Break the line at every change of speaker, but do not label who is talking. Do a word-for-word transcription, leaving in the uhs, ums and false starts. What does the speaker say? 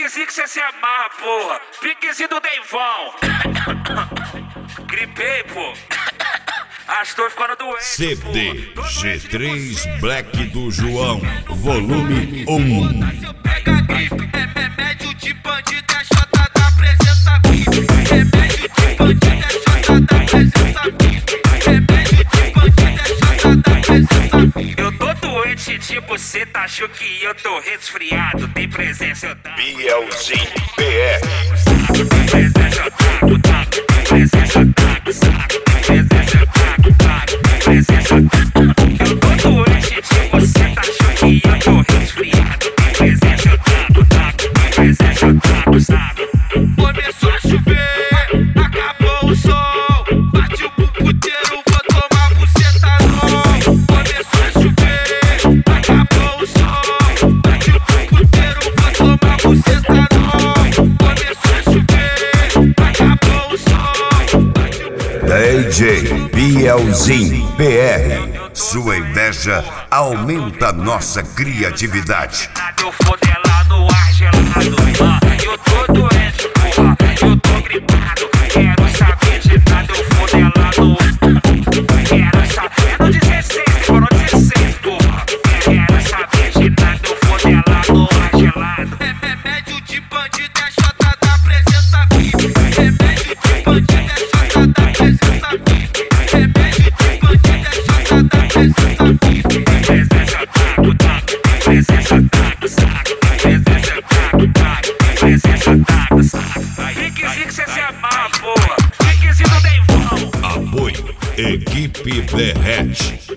Piquezinho que cê se amarra, porra. Piquezinho do Deivão. Gripei, pô. Acho que tô ficando doente.
C D G três Black do João, volume um.
Pega a gripe, é remédio de bandido, é chota da presença V I P. Remédio de bandido, é chota da presença V I P. Remédio de bandido, é chota da presença V I P.
Eu tô doente, tipo, cê tá achou que eu tô resfriado. Tem presença, eu taco.
Bielzinho B R.
Tem presença, eu taco, taco. Tem presença, eu taco, saco. Tem presença, eu taco, taco. Tem presença, eu taco. Eu tô doente, tipo, cê tá achou que eu tô resfriado. Tem presença, eu taco, taco. Tem presença, eu taco, saco.
Começou a chover, acabou o sol. Bate o puteiro, vou tomar bucetanol. Começou a chover, acabou o sol. Bate o puteiro, vou tomar bucetanol. Começou a chover, acabou o sol.
D J Bielzinho B R. Sua inveja aumenta nossa criatividade.
Eu fodela no ar gelado. Ah, eu tô doente, porra. Eu tô gripado. Quero saber de nada. Eu fodela no ar. Quero saber no dezesseis. Demorou dezesseis, porra. Quero saber de nada. Eu fodela no ar gelado.
Remédio de bandido, é chota da presença V I P. Remédio de bandido, é chota da presença V I P. Remédio de bandido, é chota da presença V I P.
Presença, taco, taco. Presença, taco, saco. Presença, taco, taco. Presença, taco, saco. Piquezinho que cê se amarra, porra. Piquezinho do Deivão.
Apoio Equipe Derrete.